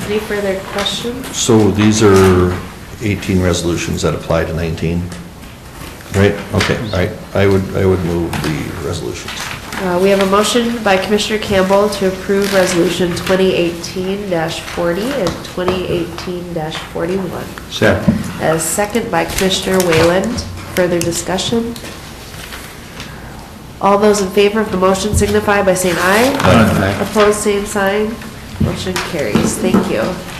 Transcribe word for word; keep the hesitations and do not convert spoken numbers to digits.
Any further questions? So these are eighteen resolutions that apply to nineteen, right? Okay, all right. I would, I would move the resolutions. Uh, we have a motion by Commissioner Campbell to approve resolution twenty eighteen forty and twenty eighteen forty-one. Second. A second by Commissioner Wayland. Further discussion? All those in favor of the motion signify by saying aye. Aye. Opposed, same sign. Motion carries. Thank you.